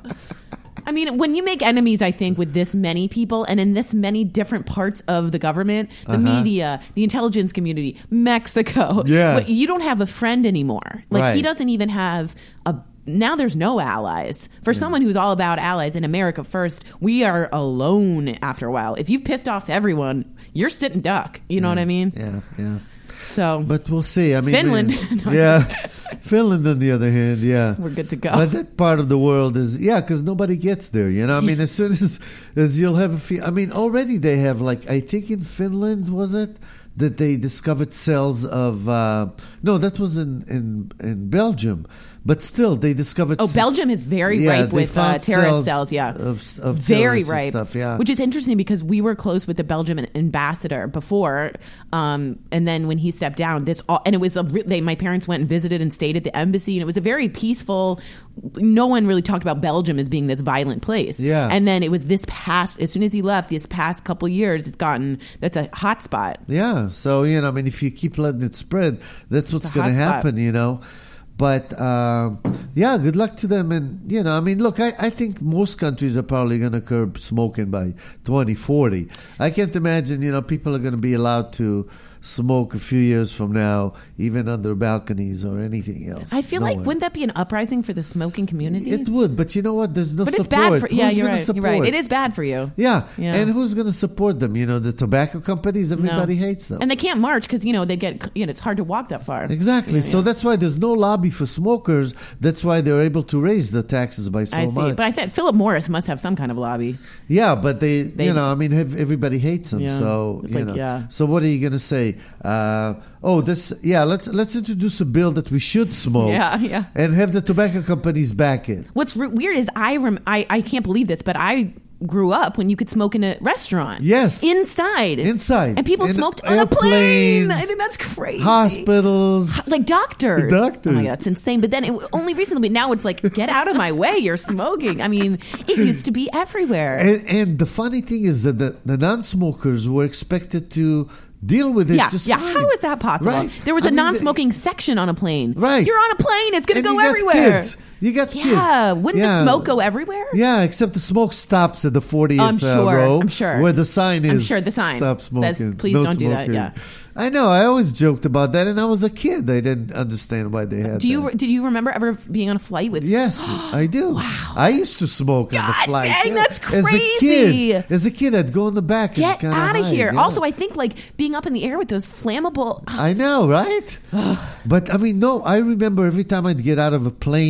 I mean, when you make enemies, I think, with this many people and in this many different parts of the government, the Uh-huh. media, the intelligence community, Mexico, Yeah. but you don't have a friend anymore. Like, he Right. doesn't even have a. Now there's no allies. For someone who's all about allies in America first, we are alone after a while. If you've pissed off everyone, you're sitting duck. You know what I mean? Yeah, yeah. So But we'll see. I mean, Finland. we- yeah. Finland, on the other hand, yeah. we're good to go. But that part of the world is, yeah, because nobody gets there, you know? I mean, as soon as, as you'll have a few, I mean, already they have, like, I think in Finland, was it? That they discovered cells of, uh, no, that was in, in, in Belgium. But still, they discovered. Oh, s- Belgium is very Yeah, ripe they with uh, found terrorist cells. Yeah, of, of very terrorists and ripe stuff, yeah. Which is interesting because we were close with the Belgium ambassador before, um, and then when he stepped down, this all, and it was a re- they. My parents went and visited and stayed at the embassy, and it was a very peaceful. No one really talked about Belgium as being this violent place. Yeah. and then it was this past. As soon as he left, this past couple years, it's gotten that's a hot spot. Yeah, so you know, I mean, if you keep letting it spread, that's what's a going to hot spot. happen, you know. But um, yeah, good luck to them. And you know, I mean, look, I, I think most countries are probably going to curb smoking by twenty forty. I can't imagine, you know, people are going to be allowed to smoke a few years from now, even under balconies or anything else. I feel No like one. wouldn't that be an uprising for the smoking community? It would, but you know what? There's no but it's support. bad for yeah. Who's You're gonna right. support? You're right. It is bad for you. Yeah. Yeah. And who's going to support them? You know, the tobacco companies. Everybody No. hates them. And they can't march because, you know, they get, you know, it's hard to walk that far. Exactly. Yeah, so yeah. that's why there's no lobby for smokers. That's why they're able to raise the taxes by so I see. much. But I think Philip Morris must have some kind of lobby. yeah, but they, They- you know, I mean, ev- everybody hates them. Yeah. So It's you like, know. yeah. So what are you going to say? Uh, oh, this. Yeah, let's let's introduce a bill that we should smoke. Yeah, yeah. And have the tobacco companies back it. What's re- weird is I, rem- I I can't believe this, but I grew up when you could smoke in a restaurant. Yes. Inside. Inside. And people In smoked on a plane. airplanes, I think that's crazy. Hospitals. Like doctors. Doctors. Oh my God, that's insane. But then it, only recently, now it's like, get out of my way. You're smoking. I mean, it used to be everywhere. And, and the funny thing is that the, the non-smokers were expected to deal with it Yeah, just yeah. fine. How is that possible? Right. There was I a mean, the- non-smoking section on a plane. Right. You're on a plane. It's going to And go you got everywhere. kids. You got kids. Yeah. Wouldn't Yeah. the smoke go everywhere? Yeah, except the smoke stops at the fortieth I'm sure, uh, row. I'm sure. Where the sign is. I'm sure the sign Stop says, smoking. "Please no don't do that," smoking. yeah. I know. I always joked about that, and I was a kid. I didn't understand why they had Do you that. did you remember ever being on a flight with? Yes, I do. Wow. I used to smoke on the God flight. dang, yeah. that's As a crazy. kid, as a kid, I'd go in the back and Get kind out of hide, here. yeah. Also, I think like being up in the air with those flammable. I know, right? But I mean, no. I remember every time I'd get out of a plane,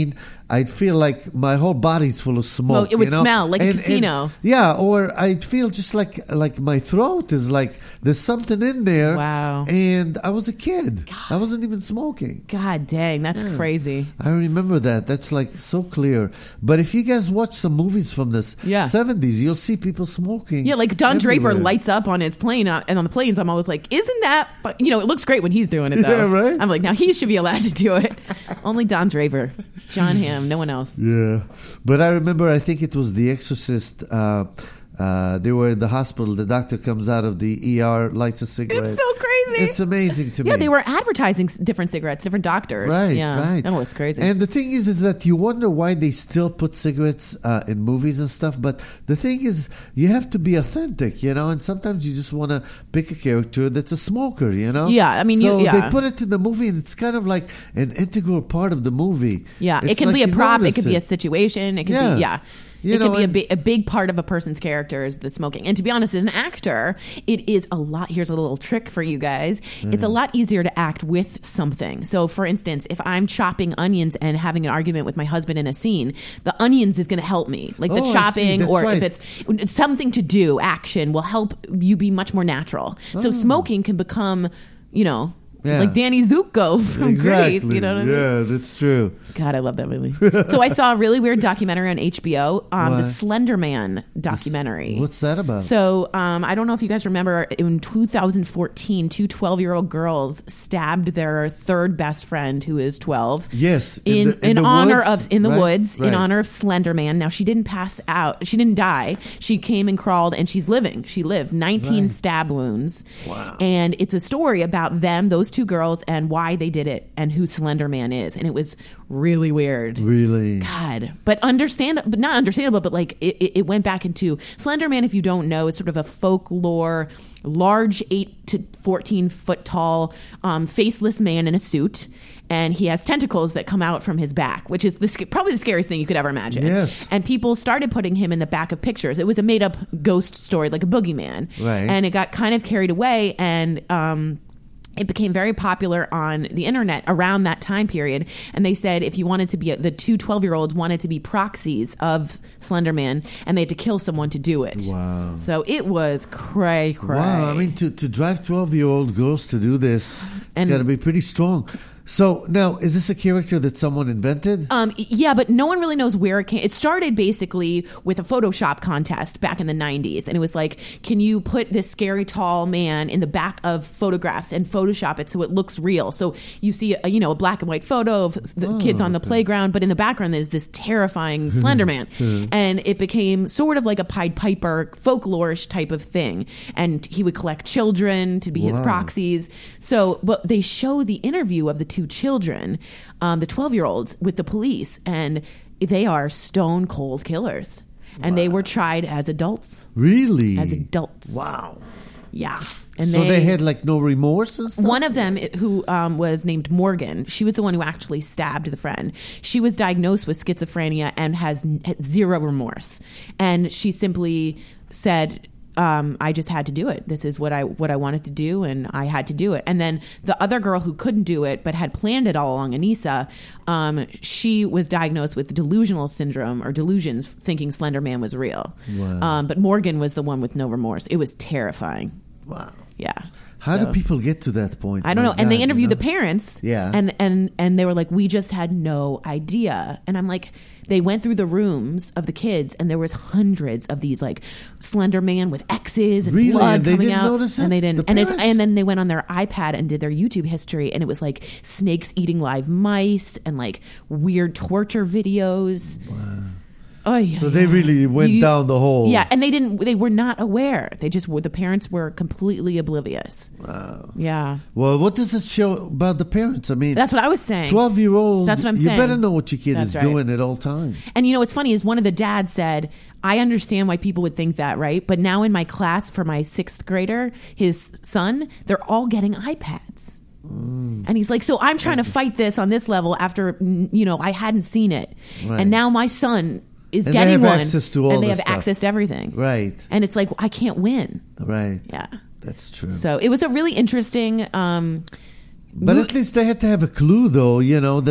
I'd feel like my whole body's full of smoke. Well, it would you know? smell like a And- casino. and- yeah, or I'd feel just like like my throat is like there's something in there. Wow. And I was a kid. I wasn't even smoking. God dang, that's Yeah. crazy. I remember that. That's like so clear. But if you guys watch some movies from the Yeah. seventies, you'll see people smoking. Yeah, like Don Draper everywhere. lights up on his plane, uh, and on the planes, I'm always like, isn't that? But you know, it looks great when he's doing it, though. Yeah, right? I'm like, now he should be allowed to do it. Only Don Draper, John Hamm, no one else. Yeah, but I remember. I think it was The Exorcist. Uh, uh, they were in the hospital. The doctor comes out of the E R, lights a cigarette. It's so crazy. It's amazing to me. Yeah, they were advertising s- different cigarettes, different doctors. Right, yeah. right. Oh, it's crazy. And the thing is, is that you wonder why they still put cigarettes uh, in movies and stuff. But the thing is, you have to be authentic, you know. And sometimes you just want to pick a character that's a smoker, you know. Yeah, I mean, you- so yeah. they put it in the movie, and it's kind of like an integral part of the movie. yeah, it It's can like be a you prop. It notice could be a it. situation. It could Yeah. be yeah. You it know, can be a, and- bi- a big part of a person's character is the smoking. And to be honest, as an actor, it is a lot. Here's a little trick for you guys. It's Mm. a lot easier to act with something. So, for instance, if I'm chopping onions and having an argument with my husband in a scene, the onions is going to help me. Like the Oh, I see. chopping, That's or right. if it's, it's something to do, action will help you be much more natural. So, smoking can become, you know, Oh. Yeah. like Danny Zuko from Exactly. Grease. You know what I mean? Yeah, that's true. God, I love that movie. So I saw a really weird documentary on H B O, um, the What? Slender Man documentary. What's that about? So um, I don't know if you guys remember, in two thousand fourteen, two twelve-year-old girls stabbed their third best friend, who is twelve. Yes, In in in, the- in the honor woods? of in the Right, woods, right. in honor of Slender Man. Now she didn't pass out. She didn't die. She came and crawled, and she's living. She lived nineteen Right. stab wounds. Wow. And it's a story about them, those two girls, and why they did it, and who Slender Man is. And it was really weird. Really? God, but understand, but not understandable, but like it, it it went back into Slender Man. If you don't know, is sort of a folklore, large eight to fourteen foot tall, um, faceless man in a suit, and he has tentacles that come out from his back, which is the, sc- probably the scariest thing you could ever imagine. Yes. And people started putting him in the back of pictures. It was a made up ghost story, like a boogeyman, Right. And it got kind of carried away, and um. It became very popular on the internet around that time period. And they said if you wanted to be, the two twelve-year-olds wanted to be proxies of Slender Man, and they had to kill someone to do it. Wow. So it was cray cray. Wow, I mean, to, to drive twelve-year-old girls to do this, it's And- got to be pretty strong. So now, is this a character that someone invented? Um, yeah, but no one really knows where it came. It started basically with a Photoshop contest back in the nineties. And it was like, can you put this scary tall man in the back of photographs and Photoshop it so it looks real? So you see, a, you know, a black and white photo of the Oh, kids on the okay. playground, but in the background there's this terrifying Slender Man. And it became sort of like a Pied Piper folklore-ish type of thing. And he would collect children to be his Wow. proxies. So, but they show the interview of the two children, um, the twelve-year-olds, with the police, and they are stone cold killers. And they were tried as adults. Really? As adults. Wow. Yeah. And so they, had like no remorse and stuff? one of them, who um, was named Morgan, she was the one who actually stabbed the friend. She was diagnosed with schizophrenia and has n- zero remorse. And she simply said, um, I just had to do it. This is what I what I wanted to do, and I had to do it. And then the other girl who couldn't do it but had planned it all along, Anissa, um, she was diagnosed with delusional syndrome or delusions, thinking Slender Man was real. Wow. Um, but Morgan was the one with no remorse. It was terrifying. Wow. Yeah. How So- do people get to that point? I don't My know. And they God, interviewed you the know? parents. Yeah. And, and, and they were like, we just had no idea. And I'm like, they went through the rooms of the kids, and there was hundreds of these like Slender Man with X's and Really? blood And they coming didn't out. notice And it? they didn't. The And it's parents? and then they went on their iPad and did their YouTube history, and it was like snakes eating live mice and like weird torture videos. Wow. Oh, yeah. So they really went You- down the hole. Yeah, and they didn't. They were not aware. They just were. The parents were completely oblivious. Wow. Yeah, Well, what does it show about the parents? I mean, that's what I was saying. twelve-year-old, That's what I'm you saying. better know what your kid That's is right. doing at all times. And you know what's funny is one of the dads said, I understand why people would think that, right? But now in my class for my sixth grader, his son, they're all getting iPads. Mm. And he's like, so I'm trying to fight this on this level after, mm, you know, I hadn't seen it. Right. And now my son is And they getting have one. access to all and they this have stuff. access to everything. Right. And it's like, I can't win. Right. Yeah. That's true. So it was a really interesting... Um, But mo- at least they had to have a clue, though, you know, that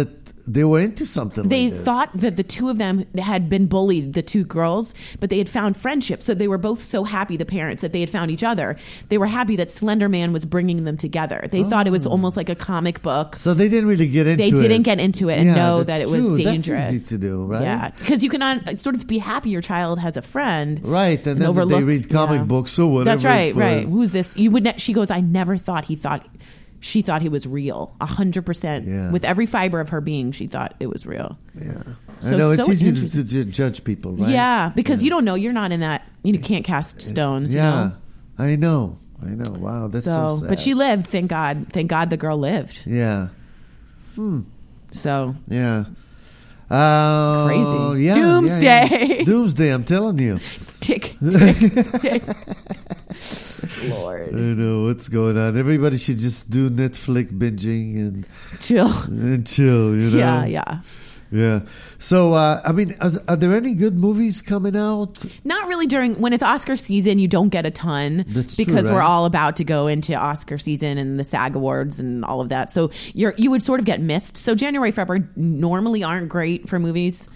they were into something They like this. thought that the two of them had been bullied, the two girls, but they had found friendship. So they were both so happy, the parents, that they had found each other. They were happy that Slender Man was bringing them together. They oh. thought it was almost like a comic book. So they didn't really get into they it. They didn't get into it and yeah, know that it was true. dangerous. That's easy to do, right? Yeah, because you can uh, sort of be happy your child has a friend. Right, and, and then overlook, they read comic yeah. books or whatever. That's right, it was. right. Who's this? You would. Ne- she goes, I never thought he thought... She thought he was real, a hundred percent. With every fiber of her being, she thought it was real. Yeah, so, I know it's so easy to, to judge people, right? Yeah, because yeah. you don't know. You're not in that. You can't cast stones. Yeah, you know? I know. I know. Wow, that's so, so sad. But she lived. Thank God. Thank God the girl lived. Yeah. Hmm. So. Yeah. Uh, Crazy. Yeah, Doomsday. Yeah, yeah. Doomsday. I'm telling you. Tick. Tick. Tick. Lord. I know what's going on. Everybody should just do Netflix binging and chill. And chill, you know? Yeah, yeah. Yeah. So, uh, I mean, are, are there any good movies coming out? Not really during, when it's Oscar season, you don't get a ton. That's because true, right? we're all about to go into Oscar season and the SAG Awards and all of that. So you're, you would sort of get missed. So January, February normally aren't great for movies.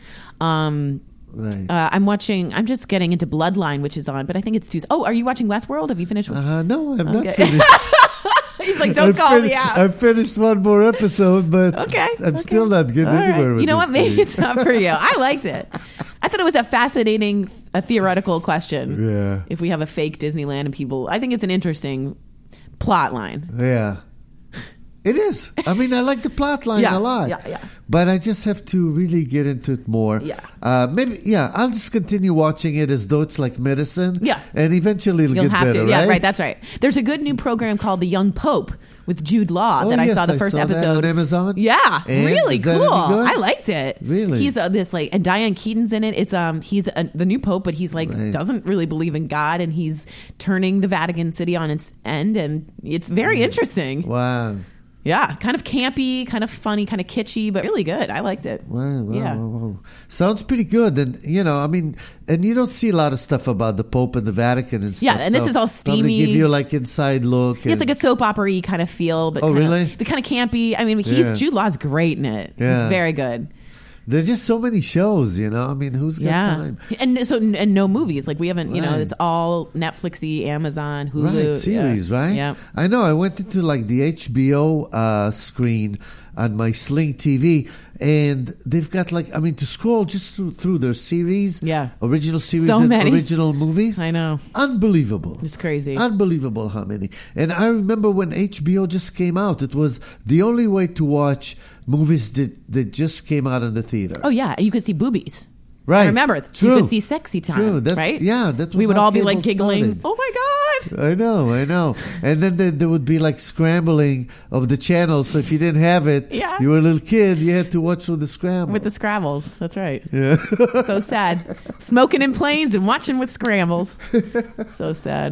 Um, Right. Uh, I'm watching, I'm just getting into Bloodline, which is on, but I think it's Tuesday. Oh, are you watching Westworld? Have you finished? Uh, no, I've okay. not finished. He's like, don't I've call fin- me out. I've finished one more episode, but okay, I'm okay. still not getting all anywhere right. with You know what? this Maybe thing. it's not for you. I liked it. I thought it was a fascinating, a theoretical question. Yeah. If we have a fake Disneyland and people, I think it's an interesting plot line. Yeah. It is. I mean, I like the plot line yeah, a lot. Yeah, yeah. But I just have to really get into it more. Yeah. Uh, maybe, yeah, I'll just continue watching it as though it's like medicine. Yeah. And eventually it'll You'll get have better, to. right? Yeah, right. That's right. There's a good new program called The Young Pope with Jude Law Oh, that I yes, saw the I first saw that episode on Amazon. Yeah, And really is that cool. any good? I liked it. Really? He's uh, this like, and Diane Keaton's in it. It's um, he's a, the new pope, but he's like Right. doesn't really believe in God, and he's turning the Vatican City on its end, and it's very interesting. Wow. Yeah, kind of campy, kind of funny, kind of kitschy, but really good. I liked it. Wow, wow, Yeah. wow, wow. Sounds pretty good. And, you know, I mean, and you don't see a lot of stuff about the Pope and the Vatican and stuff. Yeah, and this so is all probably steamy. give you like inside look. Yeah, it's like a soap opera-y kind of feel, but Oh, kind really? of, but kind of campy. I mean, he's Yeah. Jude Law's great in it. Yeah. He's very good. There's just so many shows, you know. I mean, who's got Yeah, time? and so and no movies. Like we haven't, you know, Right. it's all Netflixy, Amazon, Hulu, Right, series, yeah. right? Yeah, I know. I went into like the H B O uh, screen on my Sling T V, and they've got like, I mean, to scroll just through, through their series, Yeah. original series, So and many. original movies. I know. Unbelievable. It's crazy. Unbelievable how many. And I remember when H B O just came out, it was the only way to watch movies that, that just came out in the theater. Oh yeah, and you could see boobies. Right. I remember. True. You could see sexy time. True. That- right? yeah, that was we would how all be like cable giggling. started. Oh my god! I know, I know. And then there, there would be like scrambling of the channels. So if you didn't have it, Yeah. you were a little kid, you had to watch through the scramble. With the Scrabbles. That's right. yeah. So sad. Smoking in planes and watching with scrambles. So sad.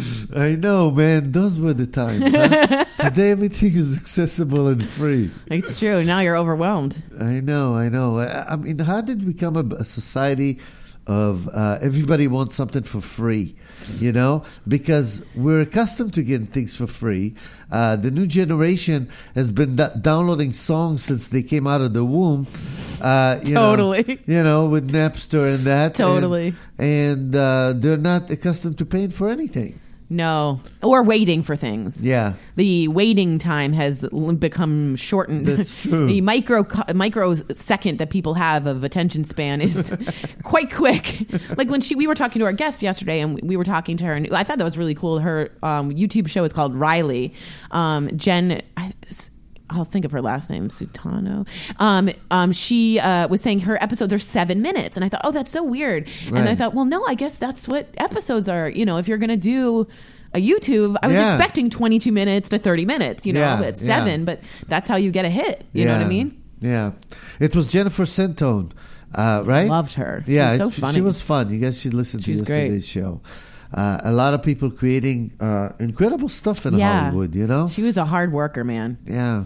I know, man. Those were the times. Huh? Today everything is accessible and free. It's true. Now you're overwhelmed. I know, I know. I, I mean, how did we become a, a society of uh, everybody wants something for free, you know? Because we're accustomed to getting things for free. Uh, the new generation has been d- downloading songs since they came out of the womb. Uh, you Totally. Know, you know, with Napster and that. Totally. And, and uh, they're not accustomed to paying for anything. No. Or waiting for things. Yeah. The waiting time has l- become shortened. That's true. The micro microsecond that people have of attention span is quite quick. Like when she, we were talking to our guest yesterday, and we were talking to her, and I thought that was really cool. Her um, YouTube show is called Riley. Um, Jen. I, I'll think of her last name, Sutano. Um, um, she uh, was saying her episodes are seven minutes. And I thought, oh, that's so weird. Right. And I thought, well, no, I guess that's what episodes are. You know, if you're going to do a YouTube, I was Yeah. expecting twenty-two minutes to thirty minutes, you know, Yeah, it's yeah. seven, but that's how you get a hit. You know what I Yeah. mean? Yeah. It was Jennifer Centone, uh, right? Loved her. Yeah, She was so it- she- funny. she was fun. You guys should listen to She's great. yesterday's show. Uh, a lot of people creating uh, incredible stuff in Yeah. Hollywood, you know? She was a hard worker, man. Yeah.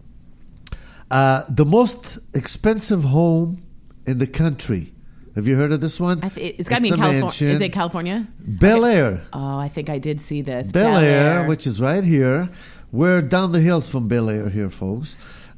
Uh, the most expensive home in the country. Have you heard of this one? I th- it's got to be It's in a California. mansion. Is it California? Bel Air. Oh, I think I did see this. Bel Air, which is right here. We're down the hills from Bel Air here, folks.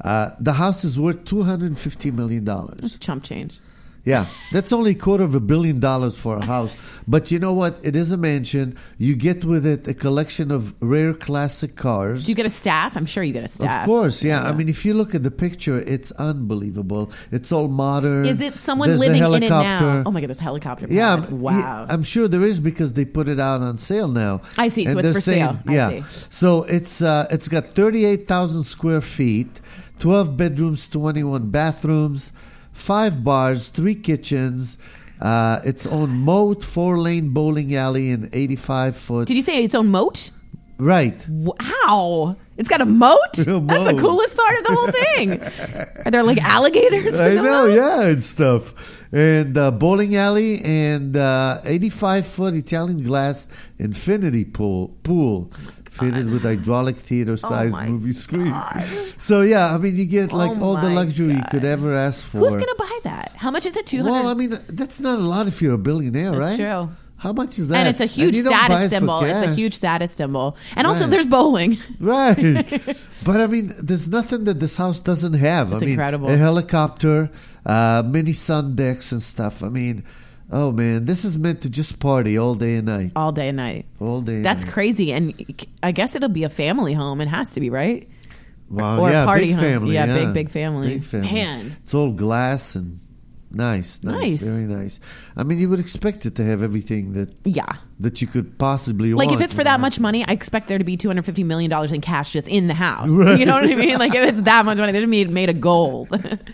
Uh, the house is worth two hundred fifty million dollars. It's chump change. Yeah, that's only a quarter of a billion dollars for a house. But you know what? It is a mansion. You get with it a collection of rare classic cars. Do you get a staff? I'm sure you get a staff. Of course, yeah. yeah. I mean, if you look at the picture, it's unbelievable. It's all modern. Is it someone There's a living in it helicopter. now? Oh my God, there's a helicopter. Yeah, pad. I'm- Wow. yeah, I'm sure there is because they put it out on sale now. I see, so And it's they're for sale. I yeah, see. so it's uh, it's got thirty-eight thousand square feet, twelve bedrooms, twenty-one bathrooms, five bars, three kitchens. Uh, its own moat, four-lane bowling alley, and eighty-five foot. Did you say its own moat? Right. Wow. It's got a moat? A That's the moat. coolest part of the whole thing. Are there like alligators? I in the know, moat? yeah, and stuff. And uh, bowling alley and uh, eighty-five foot Italian glass infinity pool pool fitted with hydraulic theater-sized Oh my movie screen. So yeah, I mean, you get like Oh all the my luxury you God. could ever ask for. Who's going to buy that? How much is it? two hundred Well, I mean, that's not a lot if you're a billionaire, That's right? true. How much is that? And it's a huge you don't buy status it for symbol. It's a cash. huge status symbol. And also, Right. there's bowling. Right. But I mean, there's nothing that this house doesn't have. It's I mean, incredible. a helicopter, uh, mini sun decks and stuff. I mean, oh man, this is meant to just party all day and night. All day and night. All day and That's night. crazy. And I guess it'll be a family home. It has to be, right? Wow, or a yeah, party big home. family. Yeah, Yeah, big, big family. Big family. Man. It's all glass and nice, nice, Nice. very nice. I mean, you would expect it to have everything that Yeah. that you could possibly Like, want. if it's for in that a much house. money, I expect there to be two hundred fifty million dollars in cash just in the house. Right. You know what I mean? Like, if it's that much money, they're made, made of gold.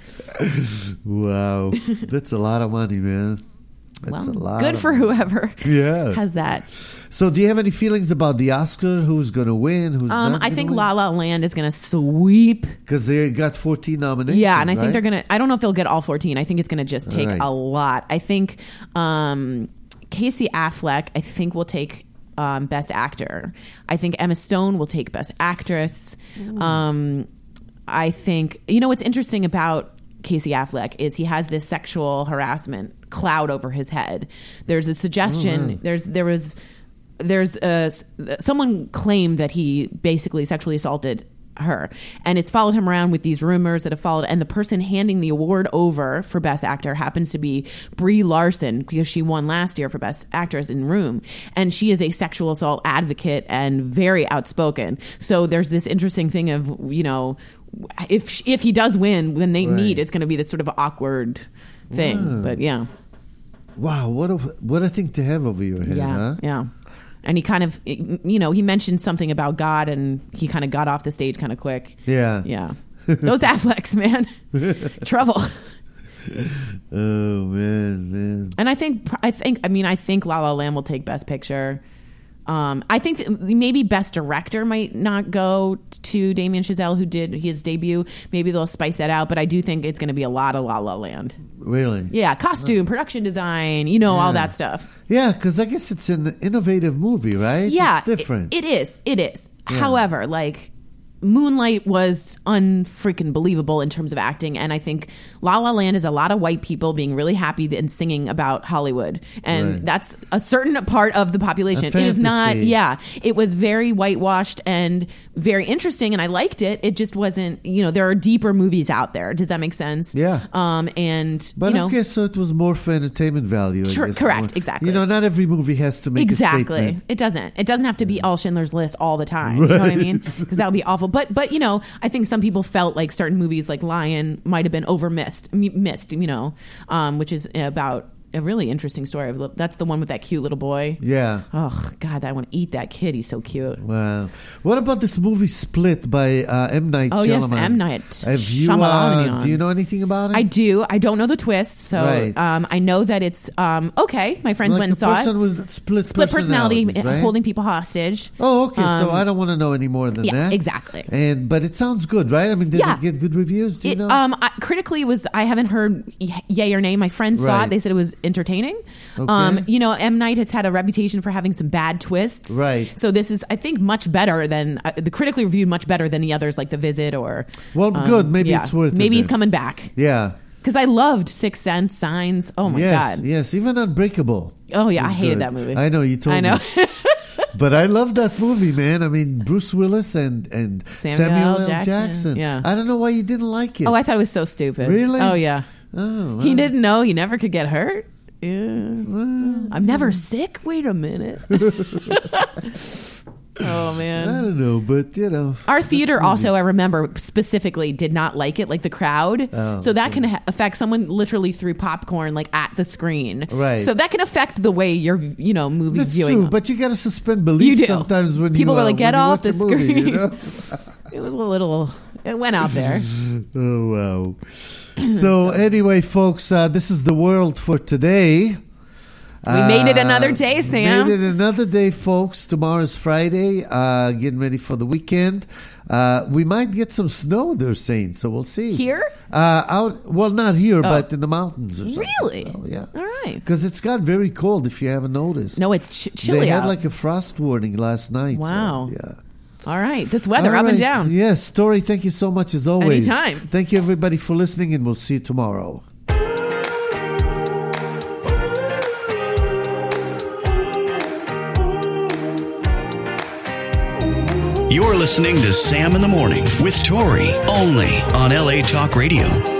Wow, that's a lot of money, man. That's well, a lot. good of for money. whoever Yeah. has that. So, do you have any feelings about the Oscar? Who's going to win? Who's Um, not I think win? La La Land is going to sweep. Because they got fourteen nominations. Yeah, and I think right? they're going to, I don't know if they'll get all fourteen. I think it's going to just take Right. a lot. I think um, Casey Affleck, I think, will take um, Best Actor. I think Emma Stone will take Best Actress. Um, I think, you know, what's interesting about Casey Affleck is he has this sexual harassment cloud over his head. There's a suggestion, Oh, there's, there was, there's a, someone claimed that he basically sexually assaulted her, and it's followed him around with these rumors that have followed, and the person handing the award over for Best Actor happens to be Brie Larson, because she won last year for Best Actress in Room, and she is a sexual assault advocate and very outspoken. So there's this interesting thing of, you know, if if he does win, when they Right. meet, it's going to be this sort of awkward thing. Wow. But yeah, Wow, what a what a thing to have over your head, yeah, huh? yeah. And he kind of, you know, he mentioned something about God, and he kind of got off the stage kind of quick. Yeah. Yeah. Those Afflecks, man. Trouble. Oh man, man. And I think, I think, I mean, I think La La Land will take Best Picture. Um, I think that maybe Best Director might not go to Damien Chazelle, who did his debut. Maybe they'll spice that out, but I do think it's going to be a lot of La La Land. Really? Yeah, costume, production design, you know, all Yeah. that stuff. Yeah, because I guess it's an innovative movie, right? Yeah, it's different. It, it is. It is. Yeah. However, like Moonlight was unfreaking believable in terms of acting, and I think La La Land is a lot of white people being really happy and singing about Hollywood, and Right. that's a certain part of the population. A It is not. fantasy. Yeah, it was very whitewashed and very interesting, and I liked it. It just wasn't. You know, there are deeper movies out there. Does that make sense? Yeah. Um. And But you know, I guess so. It was more for entertainment value. I Sure, guess, correct, more- exactly. You know, not every movie has to make a exactly statement. it doesn't it doesn't have to be all Schindler's List all the time. You know what I mean? Because that would be awful. But but you know, I think some people felt like certain movies like Lion might have been over missed missed you know, um, which is about a really interesting story. That's the one with that cute little boy. Yeah. Oh God, I want to eat that kid. He's so cute. Wow. What about this movie Split by uh, M. Night Oh, yes, Shyamalan? M. Night Have you, Shyamalan. uh, do you know anything about it? I do. I don't know the twist, so Right. um, I know that it's um, okay. My friends like went and a saw person it. with split, Split personality, personalities, right? holding people hostage. Oh, okay. so Um, I don't want to know any more than yeah, that. exactly. And but it sounds good, right? I mean, did Yeah. it get good reviews? Do you It, know? um, I, critically was I haven't heard y- yay or nay. My friends saw Right. it. They said it was entertaining. Okay. Um, you know, M. Night has had a reputation for having some bad twists. Right. So this is, I think, much better than uh, the critically reviewed, much better than the others like The Visit or. Well, um, good. Maybe yeah. it's worth it Maybe he's then. coming back yeah. because I loved Sixth Sense, Signs. Oh my yes. god. Yes. Even Unbreakable. Oh yeah, I was hated good. that movie. I know you told I know. me. But I love that movie, man. I mean, Bruce Willis and, and Samuel Samuel, L. L. Jackson. Jackson. Yeah. I don't know why you didn't like it. Oh, I thought it was so stupid. Really? Oh, yeah. Oh, He wow. didn't know he never could get hurt. Yeah. I'm never sick. Wait a minute. Oh, I man. don't know, but, you know. Our that's theater movie. also, I remember specifically, did not like it, like the crowd. Oh, so that okay. can ha- affect someone literally threw popcorn like at the screen. Right. So that can affect the way you're, you know, movie That's viewing. true, but you got to suspend You belief do. sometimes when People you, were uh, like, "Get when you off watch the a movie, you screen." know? It was a little, it went out there. Oh, wow. So, anyway, folks, uh, this is the world for today. We made it another day, Sam. Made it another day, folks. Tomorrow's Friday. Uh, getting ready for the weekend. Uh, we might get some snow, they're saying, so we'll see. Here? Uh, out. Well, not here, but in the mountains or something. Really? So, yeah. All right. Because it's got very cold, if you haven't noticed. No, it's ch- chilly They had out. like a frost warning last night. so, Wow. yeah. All right. This weather, All up and right. down. Yes, Tori, thank you so much as always. Anytime. Thank you, everybody, for listening, and we'll see you tomorrow. You're listening to Sam in the Morning with Tori, only on L A Talk Radio.